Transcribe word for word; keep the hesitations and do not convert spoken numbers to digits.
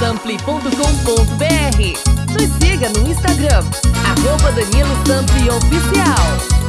sample ponto com ponto br. Nos siga no Instagram, arroba Danilo Sample Oficial.